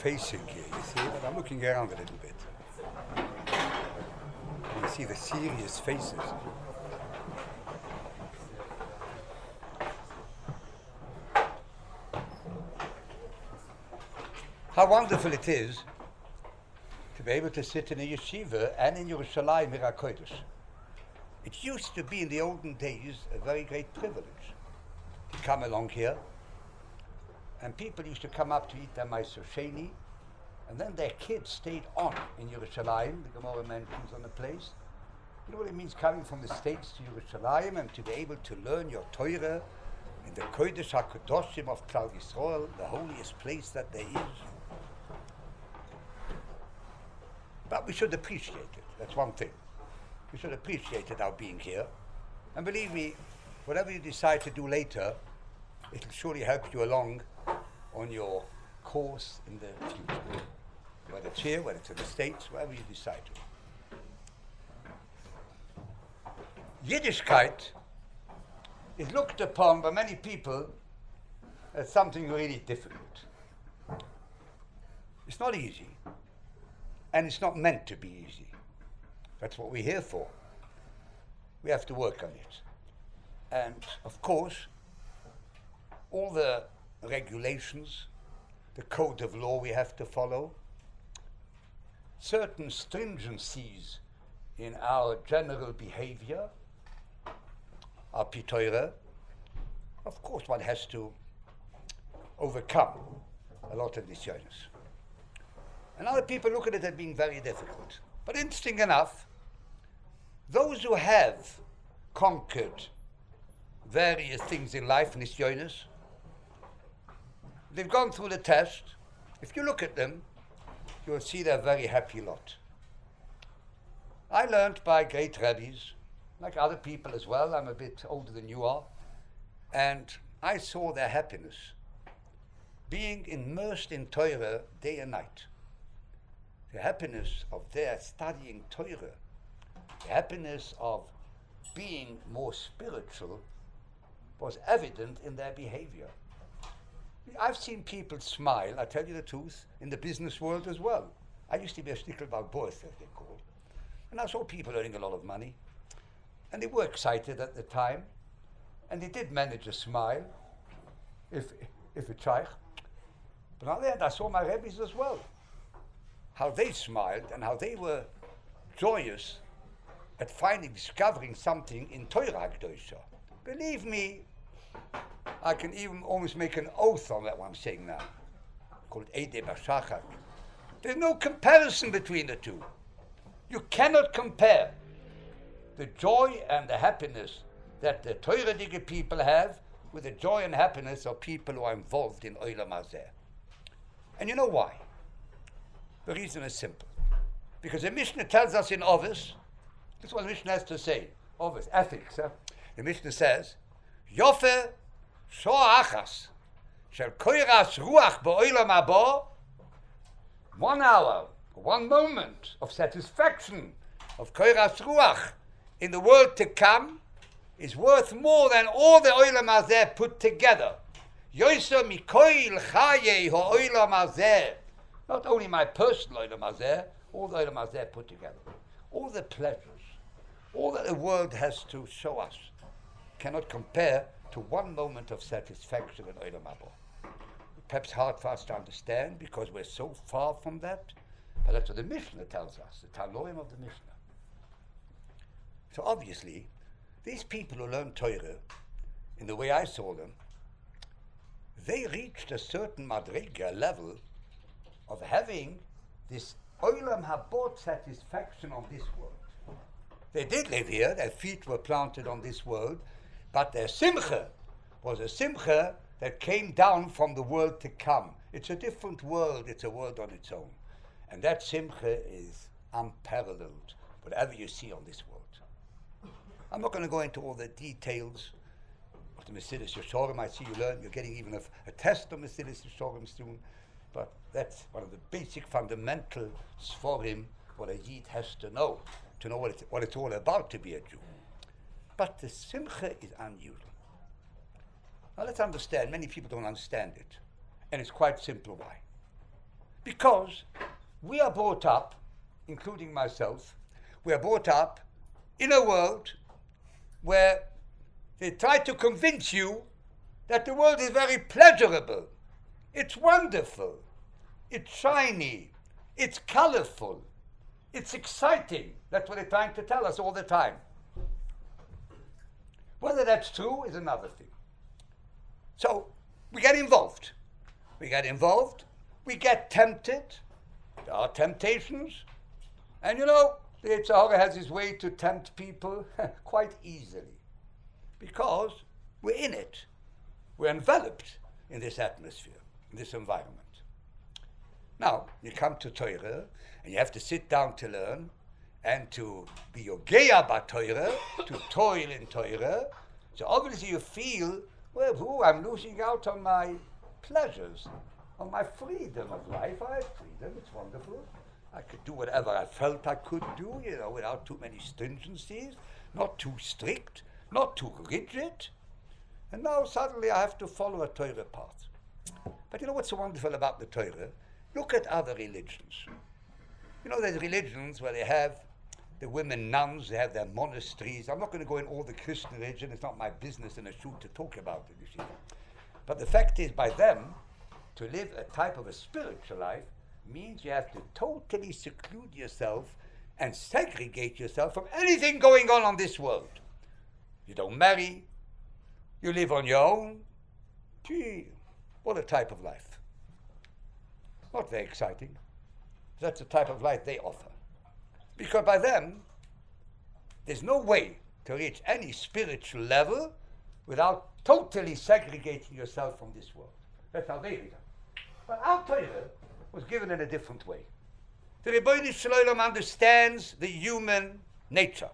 facing here, you see, but I'm looking around a little bit. You see the serious faces. How wonderful it is to be able to sit in a yeshiva and in Yerushalayim Ir HaKodesh. It used to be in the olden days a very great privilege to come along here, and people used to come up to eat their Meiser Sheni, and then their kids stayed on in Yerushalayim. The Gemara mentions on the place. You know what it means coming from the States to Yerushalayim and to be able to learn your Torah in the Kodesh HaKadoshim of Klal Yisrael, the holiest place that there is. But we should appreciate it. That's one thing. We should appreciate it, our being here. And believe me, whatever you decide to do later, it will surely help you along on your course in the future. Whether it's here, whether it's in the States, wherever you decide to. Yiddishkeit is looked upon by many people as something really difficult. It's not easy. And it's not meant to be easy. That's what we're here for. We have to work on it. And of course, all the regulations, the code of law we have to follow, certain stringencies in our general behavior, our pitoira, of course one has to overcome a lot of nisyonos. And other people look at it as being very difficult. But interesting enough, those who have conquered various things in life, nisyonos, they've gone through the test. If you look at them, you'll see they're a very happy lot. I learned by great rabbis, like other people as well. I'm a bit older than you are. And I saw their happiness, being immersed in Torah day and night. The happiness of their studying Torah, the happiness of being more spiritual was evident in their behavior. I've seen people smile, I tell you the truth, in the business world as well. I used to be a Stickelbach Boris, as they call. And I saw people earning a lot of money. And they were excited at the time. And they did manage a smile, if a shaykh. But on the other hand, I saw my rabbis as well. How they smiled and how they were joyous at finally discovering something in Torah HaKdosha. Believe me, I can even almost make an oath on that what I'm saying now. Called Eidei Bashachar. There's no comparison between the two. You cannot compare the joy and the happiness that the Torah digger people have with the joy and happiness of people who are involved in Olam Hazeh. And you know why? The reason is simple. Because the Mishnah tells us in Ovis, this is what the Mishnah has to say, Ovis, ethics. The Mishnah says, Yofe shoah achas shel koiras ruach ba'olam haba, 1 hour, 1 moment of satisfaction of koiras ruach in the world to come is worth more than all the Olam Hazeh put together. Yoser mikoil chaye ha'olam hazeh. Not only my personal Olam Hazeh, all the Olam Hazeh put together. All the pleasures, all that the world has to show us cannot compare to 1 moment of satisfaction in Olam Haba. Perhaps hard for us to understand because we're so far from that, but that's what the Mishnah tells us, the Taloim of the Mishnah. So obviously, these people who learn Torah, in the way I saw them, they reached a certain madrega level of having this Olam Haba satisfaction on this world. They did live here, their feet were planted on this world, but their simcha was a simcha that came down from the world to come. It's a different world, it's a world on its own. And that simcha is unparalleled, whatever you see on this world. I'm not going to go into all the details of the Mesillas Yesharim. I see you're getting even a test of Mesillas Yesharim soon. But that's one of the basic fundamental sforim, what a Yid has to know what it's all about to be a Jew. But the simcha is unusual. Now let's understand, many people don't understand it. And it's quite simple why. Because we are brought up, including myself, we are brought up in a world where they try to convince you that the world is very pleasurable. It's wonderful. It's shiny. It's colorful. It's exciting. That's what they're trying to tell us all the time. Whether that's true is another thing. So we get involved. We get tempted. There are temptations. And you know, the Yetzer Hara has his way to tempt people quite easily. Because we're in it. We're enveloped in this atmosphere, in this environment. Now, you come to Torah, and you have to sit down to learn, and to be yogeya b'Torah, to toil in Torah. So obviously you feel, well, I'm losing out on my pleasures, on my freedom of life. I have freedom, it's wonderful. I could do whatever I felt I could do, without too many stringencies, not too strict, not too rigid. And now suddenly I have to follow a Torah path. But you know what's so wonderful about the Torah? Look at other religions. There's religions where they have the women nuns, they have their monasteries. I'm not going to go in all the Christian religion. It's not my business in a shoot to talk about it, you see. But the fact is, by them, to live a type of a spiritual life means you have to totally seclude yourself and segregate yourself from anything going on this world. You don't marry. You live on your own. Gee, what a type of life. Not very exciting. That's the type of life they offer. Because by them, there's no way to reach any spiritual level without totally segregating yourself from this world. That's how they read it. But our Torah was given in a different way. The Ribono Shel Olam understands the human nature.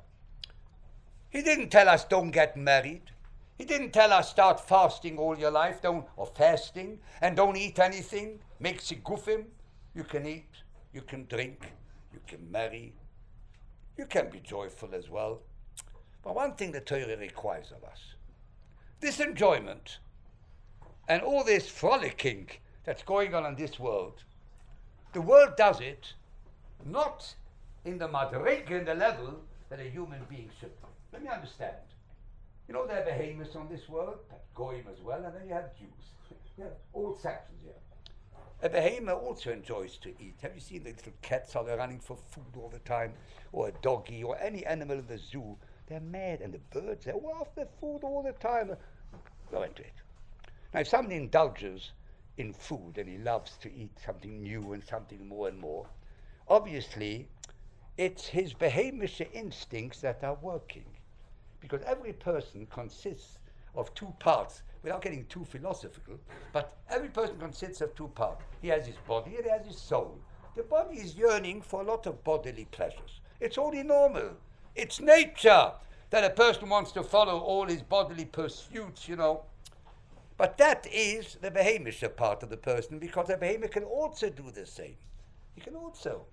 He didn't tell us don't get married. He didn't tell us start fasting all your life, or fasting, and don't eat anything. Make sigufim. You can eat, you can drink, you can marry, you can be joyful as well. But one thing the Torah requires of us, this enjoyment and all this frolicking that's going on in this world, the world does it not in the madrega, in the level that a human being should. Let me understand. There are behemoths on this world, goyim as well, and then you have Jews. You have all sections here. A behemoth also enjoys to eat. Have you seen the little cats how they're running for food all the time? Or a doggy, or any animal in the zoo. They're mad, and the birds, they're after food all the time. Go into it. Now, if somebody indulges in food, and he loves to eat something new and something more and more, obviously, it's his behemoth instincts that are working. Because every person consists of two parts, without getting too philosophical, but every person consists of two parts. He has his body and he has his soul. The body is yearning for a lot of bodily pleasures. It's only normal. It's nature that a person wants to follow all his bodily pursuits, But that is the behemoth part of the person, because a behemoth can also do the same. He can also.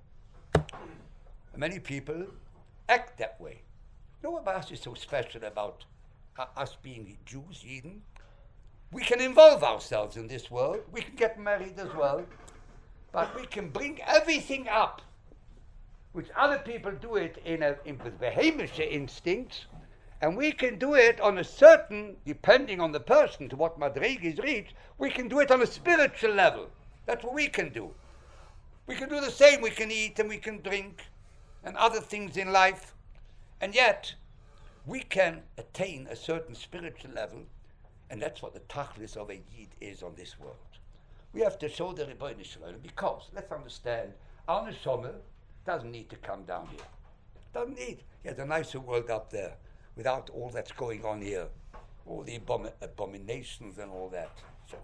Many people act that way. What about us is so special about us being Jews, Yidden? We can involve ourselves in this world. We can get married as well. But we can bring everything up, which other people do it with behemoth instincts, and we can do it on a certain, depending on the person, to what madrega is reached, we can do it on a spiritual level. That's what we can do. We can do the same. We can eat and we can drink and other things in life. And yet, we can attain a certain spiritual level, and that's what the tachlis of a Yid is on this world. We have to show the Ribono Shel Olam, because, let's understand, our neshama doesn't need to come down here. Doesn't need. He has a nicer world up there, without all that's going on here, all the abominations and all that.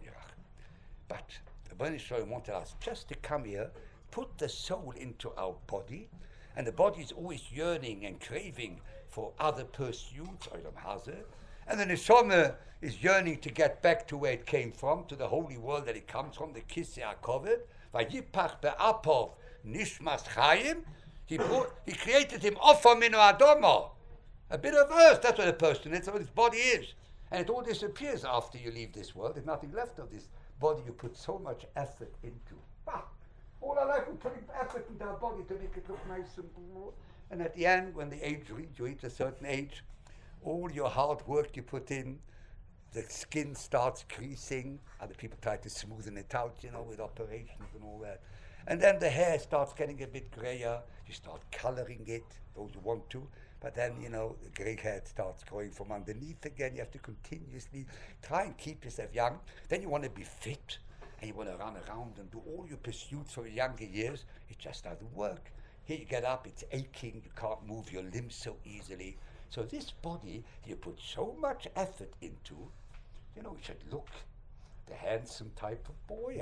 But the Ribono Shel Olam wanted us just to come here, put the soul into our body, and the body is always yearning and craving for other pursuits, and the neshama is yearning to get back to where it came from, to the holy world that it comes from, the Kisei HaKoved. Vayipach be'apov nishmas chayim. He created him ofa minu adama, a bit of earth. That's what a person is. That's what his body is, and it all disappears after you leave this world. There's nothing left of this body you put so much effort into. All life we're putting effort into our body to make it look nice and at the end, when the age you reach a certain age, all your hard work you put in, the skin starts creasing. Other people try to smoothen it out, with operations and all that. And then the hair starts getting a bit grayer. You start coloring it, those who want to. But then, the grey hair starts growing from underneath again. You have to continuously try and keep yourself young. Then you want to be fit, and you want to run around and do all your pursuits from your younger years. It just doesn't work. Here you get up, it's aching, you can't move your limbs so easily. So this body you put so much effort into, you should look the handsome type of boy.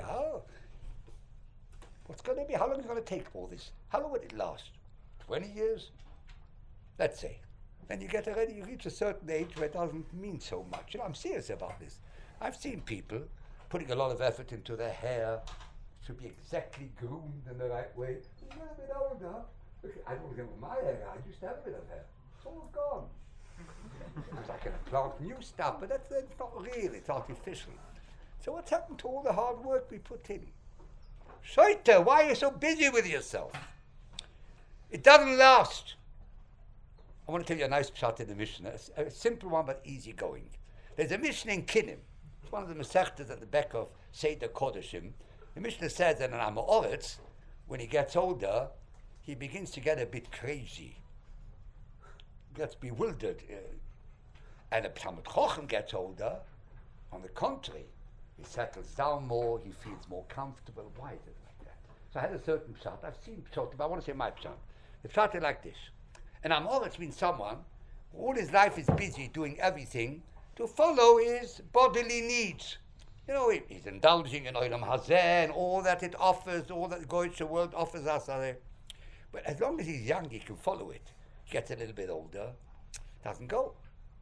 What's going to be? How long is it going to take all this? How long will it last? 20 years? Let's say. Then you get already, you reach a certain age where it doesn't mean so much. I'm serious about this. I've seen people putting a lot of effort into their hair, should be exactly groomed in the right way. You get a bit older. I don't remember my hair. I used to have a bit of hair. It's all gone. Because I can plant new stuff, but that's not real. It's artificial. So what's happened to all the hard work we put in? Shaita, why are you so busy with yourself? It doesn't last. I want to tell you a nice pshat in the Mishnah, a simple one but easy going. There's a Mishnah in Kinnim. It's one of the Masechtas at the back of Seder Kodeshim. The Mishnah says that an Amoritz, when he gets older, he begins to get a bit crazy. Gets bewildered. And a Talmid Chochem gets older, on the contrary, he settles down more, he feels more comfortable. Why is it like that? So I had a certain pshat. I've seen pshat, but I want to say my pshat. The pshat is like this. An Amoritz means someone who all his life is busy doing everything to follow his bodily needs. He's indulging in Olam Hazeh and all that it offers, all that the Goyish world offers us. But as long as he's young, he can follow it. He gets a little bit older, doesn't go.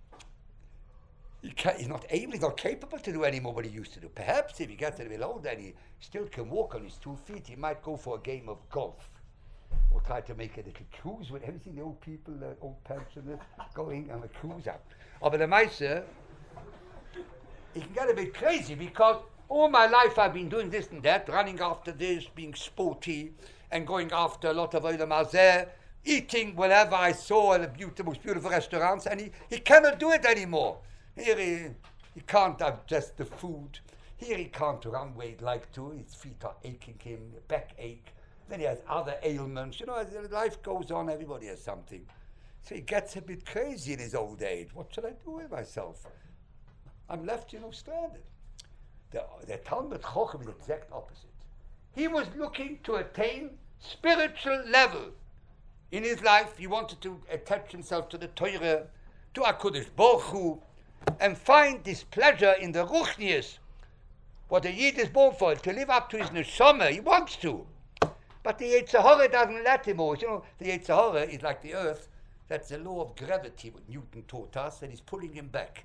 He's not able, he's not capable to do anymore what he used to do. Perhaps if he gets a little bit older and he still can walk on his 2 feet, he might go for a game of golf. Or try to make a little cruise with everything, the old people, the old pensioners, going on a cruise out. But the Meiser, he can get a bit crazy because all my life I've been doing this and that, running after this, being sporty, and going after a lot of Olam Hazeh, eating whenever I saw the most beautiful restaurants, and he cannot do it anymore. Here he can't digest the food. Here he can't run where he'd like to. His feet are aching him, back ache. Then he has other ailments. As life goes on, everybody has something. So he gets a bit crazy in his old age. What should I do with myself? I'm left, stranded. The Talmid Chochem is the exact opposite. He was looking to attain spiritual level. In his life, he wanted to attach himself to the Torah, to HaKadosh Baruch Hu, and find this pleasure in the Ruchnius. What a Yid is born for, to live up to his neshama. He wants to. But the Yetzer Hara doesn't let him always. The Yetzer Hara is like the earth. That's the law of gravity, what Newton taught us, and he's pulling him back.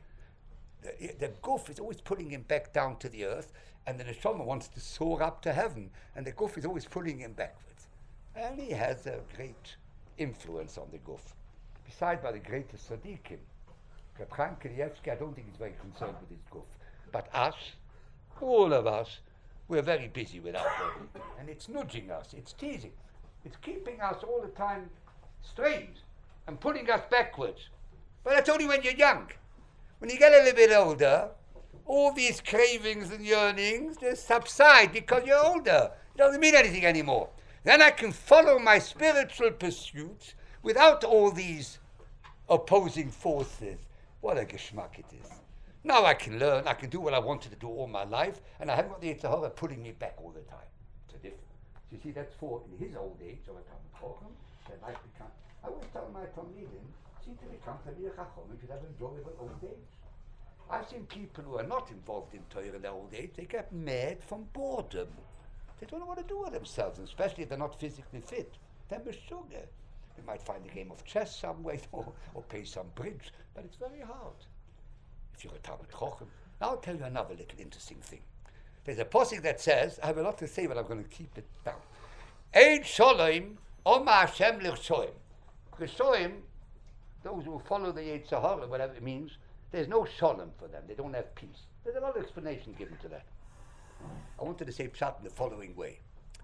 The guf is always pulling him back down to the earth, and the neshama wants to soar up to heaven, and the guf is always pulling him backwards. And he has a great influence on the guf. Besides by the greatest tzaddikim. Reb Chaim Kanievsky, I don't think he's very concerned with his guf. But us, all of us, we're very busy with our body. And it's nudging us, it's teasing. It's keeping us all the time strained and pulling us backwards. But that's only when you're young. When you get a little bit older, all these cravings and yearnings, they subside because you're older. It doesn't mean anything anymore. Then I can follow my spiritual pursuits without all these opposing forces. What a geschmack it is. Now I can learn, I can do what I wanted to do all my life, and I haven't got the Yetzer Hara pulling me back all the time. It's a difference. You see, that's for in his old age, or that life become. I always tell my Talmidim, see to become Talmid Chacham, you should have enjoyable old age. I've seen people who are not involved in Torah in their old age, they get mad from boredom. They don't know what to do with themselves, and especially if they're not physically fit. They're sugar. They might find a game of chess somewhere or play some bridge, but it's very hard. If you're a Talmid Chochem. Now I'll tell you another little interesting thing. There's a posik that says, I have a lot to say, but I'm going to keep it down. Ein Sholem, Oma Hashem L'Rsoim. L'Rsoim, those who follow the Yetzer Hara, whatever it means, there's no Sholem for them. They don't have peace. There's a lot of explanation given to that. I wanted to say Pshat in the following way.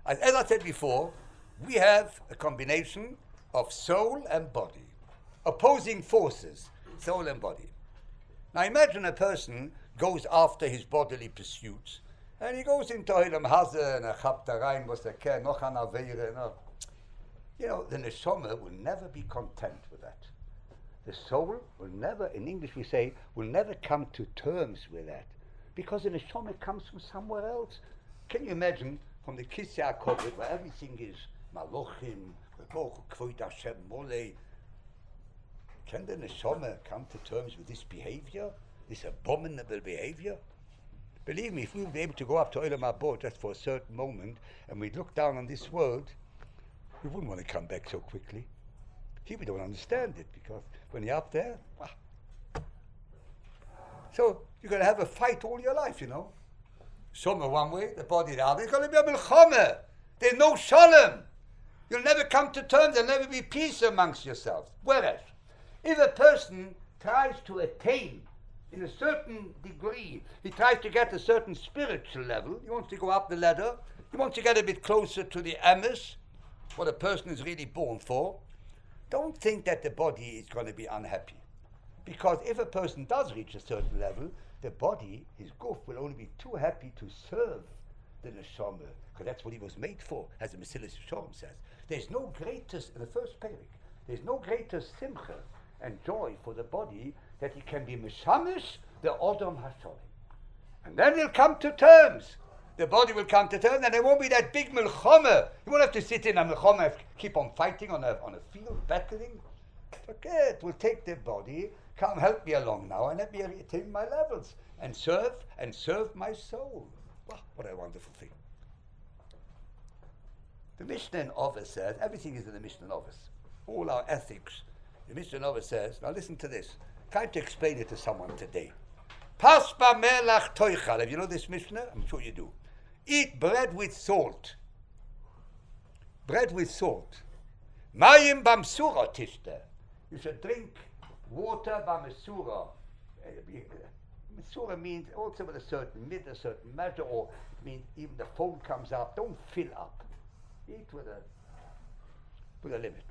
As I said before, we have a combination of soul and body, opposing forces, soul and body. Now imagine a person goes after his bodily pursuits, and he goes into Olam Hazeh and Chabta was the care, noch an Aveire, no. You know, the neshama will never be content with that. The soul will never, in English we say, will never come to terms with that, because the neshama comes from somewhere else. Can you imagine from the Kisya HaKovod, where everything is Malochim, Kvod Hashem Molei, can the neshama come to terms with this behavior, this abominable behavior? Believe me, if we would be able to go up to Olam Haba just for a certain moment, and we'd look down on this world, we wouldn't want to come back so quickly. Here we don't understand it, because when you're up there, so you're going to have a fight all your life, you know. Some are one way, the body the other. It's going to be a milchama. There's no shalom. You'll never come to terms. There'll never be peace amongst yourselves. Whereas, if a person tries to attain in a certain degree, he tries to get a certain spiritual level, he wants to go up the ladder, he wants to get a bit closer to the emes, what a person is really born for, don't think that the body is going to be unhappy. Because if a person does reach a certain level, the body, his guf, will only be too happy to serve the neshama, because that's what he was made for, as the Mesilas Yesharim says. There's no greatest, in the first parak, there's no greater simcha and joy for the body that he can be mishamish the Odom HaSholim. And then he'll come to terms. The body will come to terms, and there won't be that big milchama. You won't have to sit in a milchama and keep on fighting on a field, battling. Forget, we'll take the body, come help me along now, and let me attain my levels, and serve my soul. Wow, what a wonderful thing. The Mishnah in Ovis says, everything is in the Mishnah in Ovis. All our ethics. The Mishnah in Ovis says, now listen to this. Trying to explain it to someone today. Paspa melach toichal. Have you know this Mishnah? I'm sure you do. Eat bread with salt. Bread with salt. Mayim bamsura tishta. You should drink water bamsura. Mesura means also with a certain measure, or it means even the foam comes up. Don't fill up. Eat with a limit.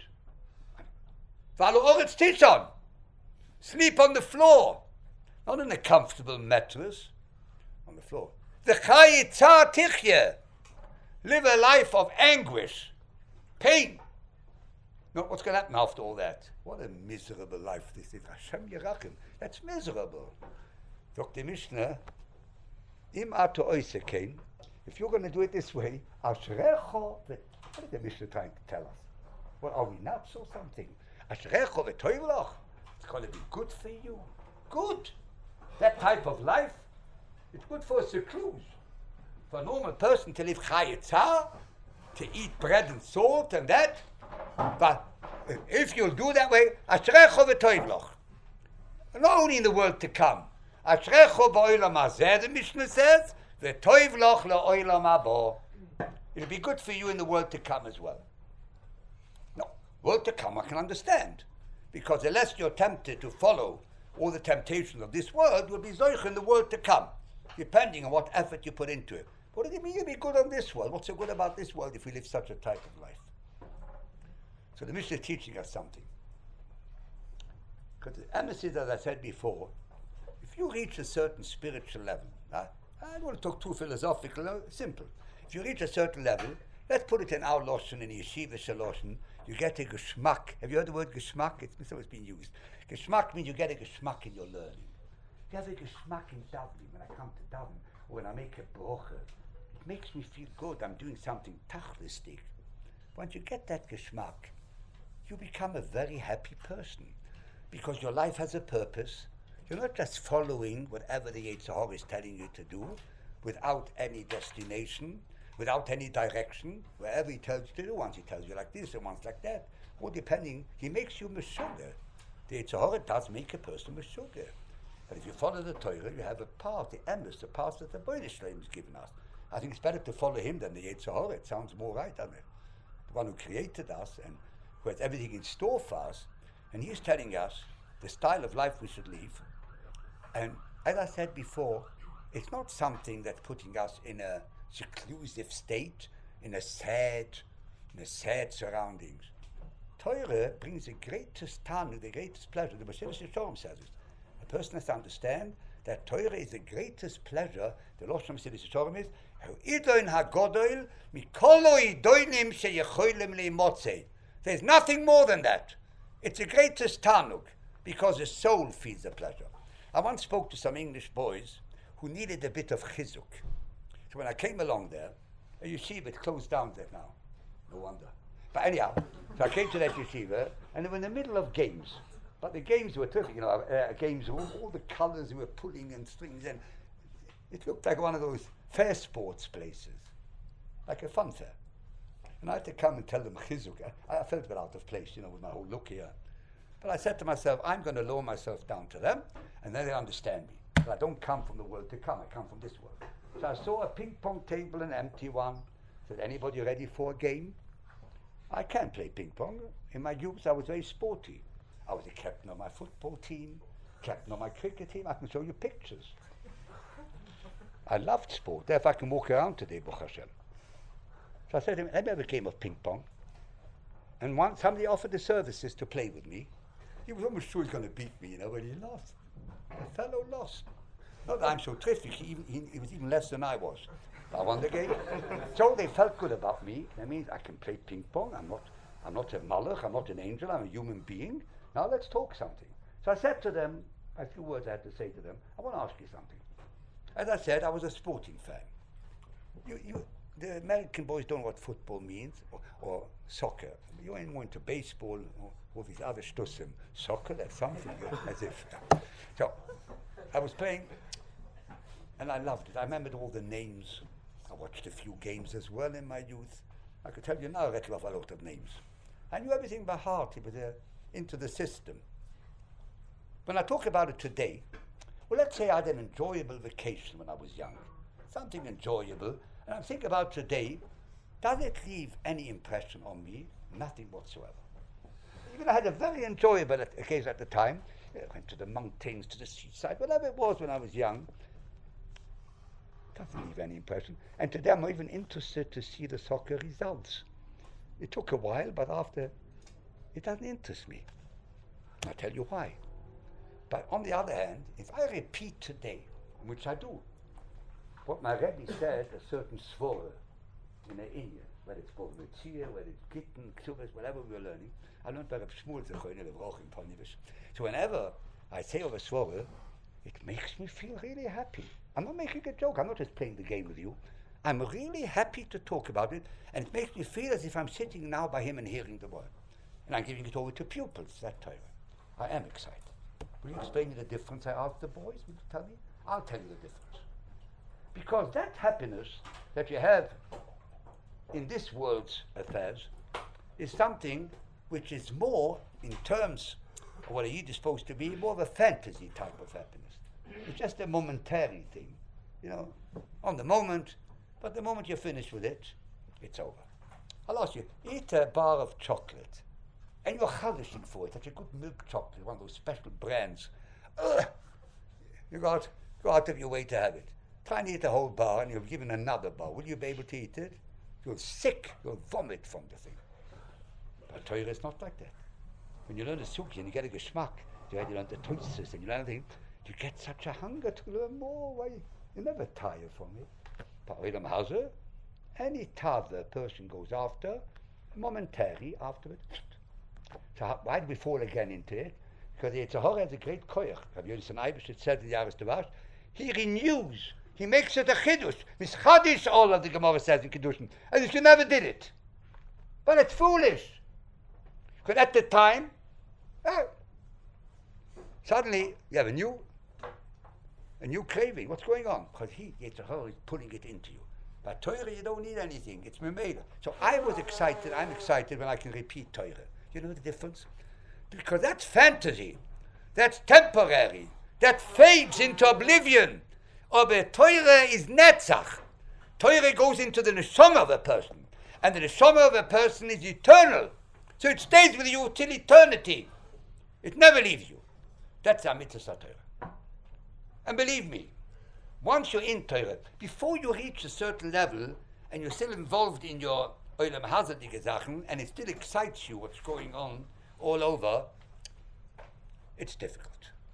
V'alo oretz tishon. Sleep on the floor, not in a comfortable mattress, on the floor. V'chai tzar tichye. Live a life of anguish, pain. No, what's going to happen after all that? What a miserable life this is. Hashem Yerachim. That's miserable. Dr. Mishnah, im ato oisekein, if you're going to do it this way, ashrecho, what is the Mishnah trying to tell us? Well, are we nuts or something? Ashrecho v'toivloch, it's going to be good for you. Good. That type of life, it's good for a secluse. For a normal person to live chayetzah, to eat bread and salt and that. But if you'll do that way, ashrecho v'toivloch. Not only in the world to come. Ashrecho ba'olam hazeh, the Mishnah says, v'toivloch la'olam haba. It'll be good for you in the world to come as well. No, world to come I can understand. Because the less you're tempted to follow all the temptations of this world, will be zoich in the world to come, depending on what effort you put into it. What does it mean you'll be good on this world? What's so good about this world if we live such a type of life? So the Mishnah is teaching us something. Because the emphasis, as I said before, if you reach a certain spiritual level, I don't want to talk too philosophical, no, simple. If you reach a certain level, let's put it in our Loshen, in Yeshiva Shaloshen, you get a geschmack. Have you heard the word geschmack? It's always been used. Geschmack means you get a geschmack in your learning. You have a geschmack in davening. When I come to daven, or when I make a brocha, it makes me feel good. I'm doing something tachlistic. Once you get that geschmack, you become a very happy person, because your life has a purpose. You're not just following whatever the Yetzer Hara is telling you to do, without any destination, without any direction. Wherever he tells you to do, once he tells you like this and once like that, or depending, he makes you meshuggah. The Yetzer Hara does make a person meshuggah. But if you follow the Torah, you have a path, the emes, the path that the Boinei Shlem has given us. I think it's better to follow him than the Yetzer Hara. It sounds more right, doesn't it? The one who created us and who has everything in store for us, and he's telling us the style of life we should live. And as I said before, it's not something that's putting us in a seclusive state in a sad surroundings. Torah brings the greatest tanug, the greatest pleasure. The Mesilas Yesharim says it. A person has to understand that Torah is the greatest pleasure. The Lashon Mesilas Yesharim is Idon HaGodol Mikolo Idonim Sheyecholim Leimotzei. There's nothing more than that. It's the greatest tanug because the soul feels the pleasure. I once spoke to some English boys who needed a bit of chizuk. So when I came along there, a yeshiva closed down there now. No wonder. But anyhow, so I came to that yeshiva, and they were in the middle of games. But the games were terrific, games with all the colours, they were pulling and strings, and it looked like one of those fair sports places, like a fun fair. And I had to come and tell them chizuk. I felt a bit out of place, with my whole look here. But I said to myself, I'm going to lower myself down to them, and then they understand me. But I don't come from the world to come, I come from this world. So I saw a ping pong table, an empty one. Said, anybody ready for a game? I can play ping pong. In my youth, I was very sporty. I was the captain of my football team, captain of my cricket team. I can show you pictures. I loved sport. Therefore, I can walk around today, Baruch Hashem. So I said to him, let me have a game of ping pong. And once somebody offered the services to play with me. He was almost sure he was going to beat me, but he lost. The fellow lost. Not that I'm so terrific, he was even less than I was. I won the game. So they felt good about me. That means I can play ping pong. I'm not a malach, I'm not an angel, I'm a human being. Now let's talk something. So I said to them, a few words I had to say to them, I want to ask you something. As I said, I was a sporting fan. The American boys don't know what football means, or soccer. You ain't going to baseball or all these other shtussim. Soccer, that's something, as if. So, I was playing, and I loved it. I remembered all the names. I watched a few games as well in my youth. I could tell you now, I rattle off a lot of names. I knew everything by heart. It was into the system. When I talk about it today, well, let's say I had an enjoyable vacation when I was young. Something enjoyable. And I'm thinking about today, does it leave any impression on me? Nothing whatsoever. Even I had a very enjoyable occasion at the time. I went to the mountains, to the seaside, whatever it was when I was young. Doesn't leave any impression. And today I'm even interested to see the soccer results. It took a while, but after, it doesn't interest me. I'll tell you why. But on the other hand, if I repeat today, which I do, what my Rebbe said, a certain svora in the India, whether it's called Metzia, whether it's Gittin, Ksubas, whatever we were learning, I learned by Reb Shmuel Zechoyne Levroch in Ponivish. So whenever I say of a svora, it makes me feel really happy. I'm not making a joke, I'm not just playing the game with you. I'm really happy to talk about it, and it makes me feel as if I'm sitting now by him and hearing the word. And I'm giving it over to pupils that time. I am excited. Will you explain me the difference? I asked the boys, will you tell me? I'll tell you the difference. Because that happiness that you have in this world's affairs is something which is more, in terms of what a Yid is supposed to be, more of a fantasy type of happiness. It's just a momentary thing, on the moment, but the moment you're finished with it, it's over. I'll ask you, eat a bar of chocolate, and you're chalishing for it, such a good milk chocolate, one of those special brands. You go out of your way to have it. Try and eat a whole bar, and you're given another bar. Will you be able to eat it? You're sick. You'll vomit from the thing. But Torah is not like that. When you learn the Suki and you get a geschmack, you learn the Tosis and you learn everything, you get such a hunger to learn more. Why? You never tire from it. But Olam Hazeh, any tav a person goes after, momentary after it. So why do we fall again into it? Because the Yetzer Hara has a great koyach. Rabbi Yonatan Eibush, it said in the Yaris Devash, he renews. He makes it a chiddush. Mischadish, all of the Gemara says in Kiddushin. As if you never did it. But it's foolish. Because at the time, suddenly you have a new craving. What's going on? Because Yetzer Hara is pulling it into you. But Torah, you don't need anything. It's Memela. So I was excited. I'm excited when I can repeat Torah. You know the difference? Because that's fantasy. That's temporary. That fades into oblivion. Aber Torah is netzach. Torah goes into the neshama of a person. And the neshama of a person is eternal. So it stays with you till eternity. It never leaves you. That's a mitzvah Torah. And believe me, once you're in Torah, before you reach a certain level, and you're still involved in your Olam Hazadige Sachen, and it still excites you what's going on all over, it's difficult.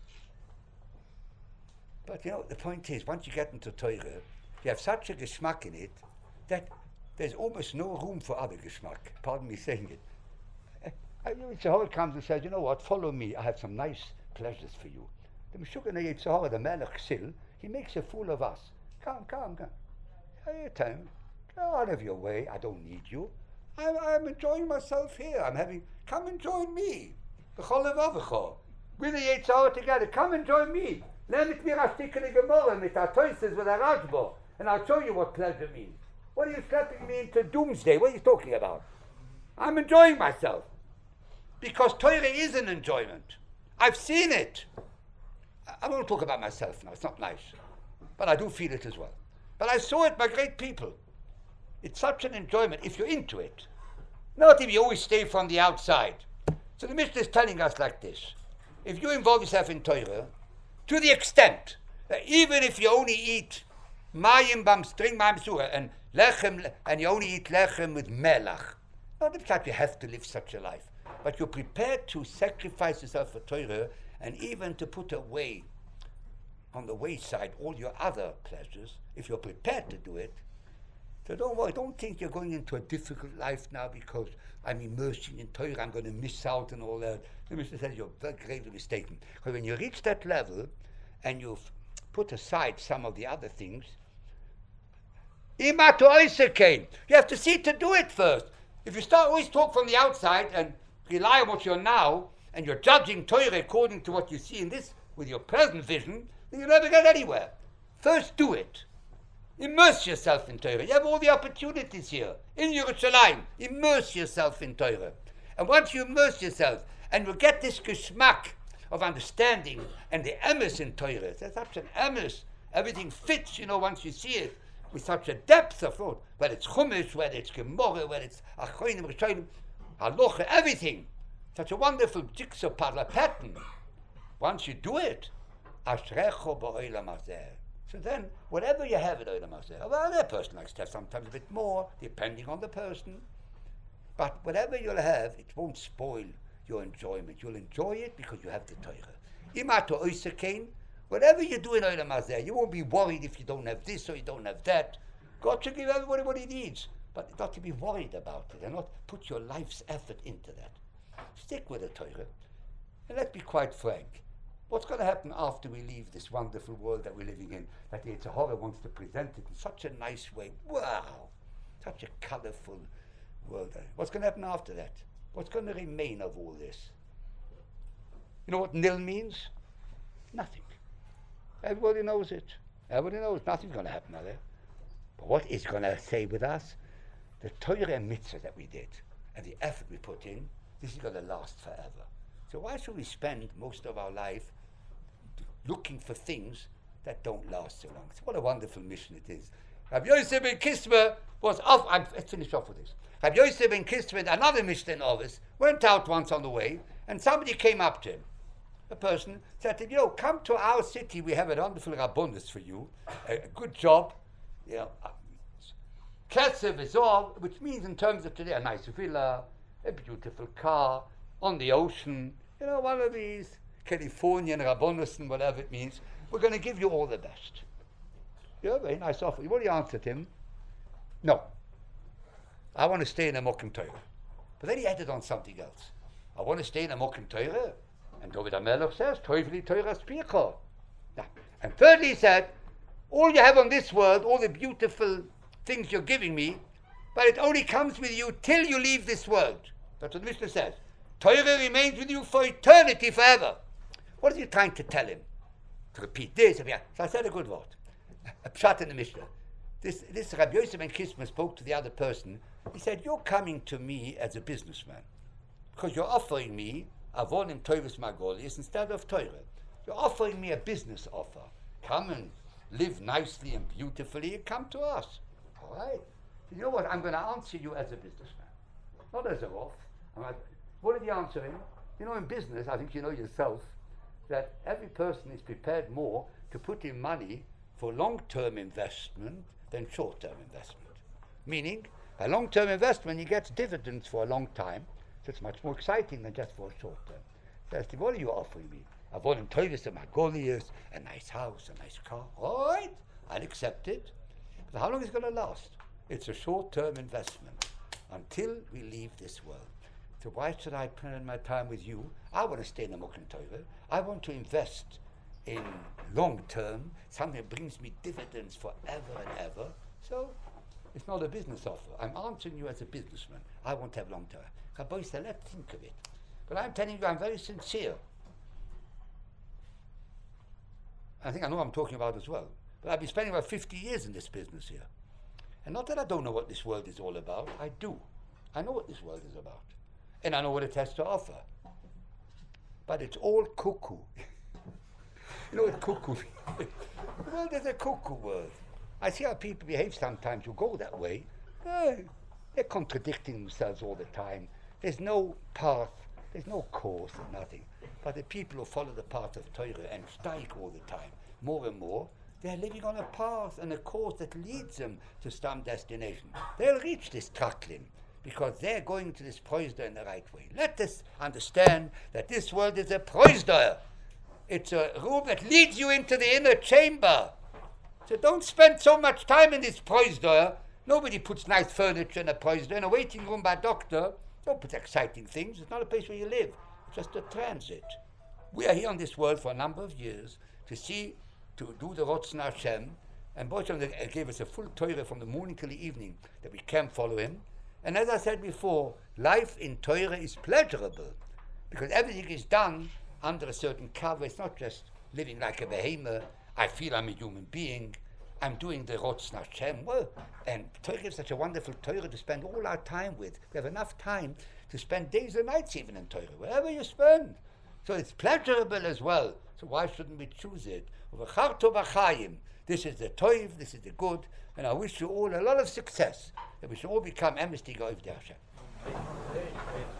But you know, the point is, once you get into Torah, you have such a geschmack in it that there's almost no room for other geschmack. Pardon me saying it. Yitzhahara comes and says, you know what, follow me, I have some nice pleasures for you. The Meshuggah Yitzhahara, the Melech Sil, he makes a fool of us. Come. Hey, tell him, go out of your way, I don't need you. I'm enjoying myself here. Come and join me. With the Yitzhahara together, come and join me. Learn it mir a Stikele Gemara mit our Toises with a Rajbo, and I'll show you what pleasure means. What are you slapping me into doomsday? What are you talking about? I'm enjoying myself. Because Torah is an enjoyment. I've seen it. I don't want to talk about myself now, it's not nice. But I do feel it as well. But I saw it by great people. It's such an enjoyment if you're into it. Not if you always stay from the outside. So the Mishnah is telling us like this. If you involve yourself in Torah, to the extent that even if you only eat mayim bam string mayim surah and lechem, and you only eat lechem with melach, not the fact you have to live such a life, but you're prepared to sacrifice yourself for Torah and even to put away on the wayside all your other pleasures, if you're prepared to do it. So don't worry, don't think you're going into a difficult life now because I'm immersing in Torah, I'm going to miss out and all that. The Mishnah says you're very gravely mistaken. Because when you reach that level and you've put aside some of the other things, you have to see to do it first. If you start always talk from the outside and rely on what you're now, and you're judging Torah according to what you see in this with your present vision, then you'll never get anywhere. First do it. Immerse yourself in Torah. You have all the opportunities here. In Yerushalayim, immerse yourself in Torah. And once you immerse yourself, and you get this geschmack of understanding and the emes in Torah, there's such an emes, everything fits, once you see it, with such a depth of thought, whether it's Chumash, whether it's Gemara, whether it's Achronim, Rishonim, Halacha, everything. Such a wonderful jigsaw puzzle pattern. Once you do it, Ashrecho ba'olam hazeh. So then, whatever you have at Olam Hazeh, well, that person likes to have sometimes a bit more, depending on the person. But whatever you'll have, it won't spoil your enjoyment. You'll enjoy it because you have the Torah. Imato oisekein, whatever you do in Olam Hazeh, you won't be worried if you don't have this or you don't have that. God should give everybody what he needs, but not to be worried about it and not put your life's effort into that. Stick with the Torah. And let's be quite frank. What's going to happen after we leave this wonderful world that we're living in, that the Yitzhahara wants to present it in such a nice way? Wow! Such a colorful world. What's going to happen after that? What's going to remain of all this? You know what nil means? Nothing. Everybody knows it. Everybody knows nothing's going to happen out there. But what is going to stay with us? The Torah and mitzvah that we did and the effort we put in, this is going to last forever. So why should we spend most of our life looking for things that don't last so long? So what a wonderful mission it is. Rabbi Yosef ben Kisma was off. Let's finish off with this. Rabbi Yosef ben Kisma, another Mishnah novice, went out once on the way, and somebody came up to him. A person said to him, come to our city. We have a wonderful rabbonus for you. A good job. Kesef is all, which means in terms of today, a nice villa, a beautiful car, on the ocean, one of these Californian rabbonus and whatever it means. We're going to give you all the best. Very nice offer. What do you answer him? No. I want to stay in a Mokim Torah. But then he added on something else. I want to stay in a Mokim Torah. And David HaMelech says, Toivli Torah Spicha. And thirdly he said, all you have on this world, all the beautiful things you're giving me, but it only comes with you till you leave this world. That's what the Mishnah says. Torah remains with you for eternity, forever. What are you trying to tell him? To repeat this? So I said a good word. A pshat in the Mishnah. This Rabbi Yosef ben Kisma spoke to the other person. He said, you're coming to me as a businessman because you're offering me avon in Toivus Magolius instead of Torah. You're offering me a business offer. Come and live nicely and beautifully. Come to us. All right? You know what? I'm going to answer you as a businessman, not as a Roth. What did he answer him? In business, I think you know yourself, that every person is prepared more to put in money for long-term investment than short-term investment. Meaning, a long-term investment, you get dividends for a long time, so it's much more exciting than just for a short term. So I said, what are you offering me? I want in Toyvis and Magolias, a nice house, a nice car. All right, I'll accept it. But how long is it going to last? It's a short-term investment until we leave this world. So why should I spend my time with you? I want to stay in the Mokken Torah. I want to invest in long-term, something that brings me dividends forever and ever. So it's not a business offer. I'm answering you as a businessman. I want to have long-term. Rabbi said, let's think of it. But I'm telling you, I'm very sincere. I think I know what I'm talking about as well. But I've been spending about 50 years in this business here. And not that I don't know what this world is all about. I do. I know what this world is about. And I know what it has to offer. But it's all cuckoo. You know what cuckoo is? The world is a cuckoo world. I see how people behave sometimes who go that way. They're contradicting themselves all the time. There's no path, there's no course, nothing. But the people who follow the path of Torah and strike all the time, more and more, they're living on a path and a course that leads them to some destination. They'll reach this Traklin because they're going to this Proizda in the right way. Let us understand that this world is a Proizda. It's a room that leads you into the inner chamber. So don't spend so much time in this Proizda. Nobody puts nice furniture in a Proizda. In a waiting room by a doctor, don't put exciting things. It's not a place where you live. It's just a transit. We are here on this world for a number of years to do the Rotzen Hashem. And Bosham gave us a full Torah from the morning till the evening that we can follow him. And as I said before, life in Torah is pleasurable because everything is done under a certain cover. It's not just living like a behemoth. I feel I'm a human being. I'm doing the Rotzen Hashem. Well, and Torah is such a wonderful Torah to spend all our time with. We have enough time to spend days and nights even in Torah, wherever you spend. So it's pleasurable as well. So why shouldn't we choose it? This is the toiv, this is the good, and I wish you all a lot of success. That we should all become Amnesty Goiv Hashem.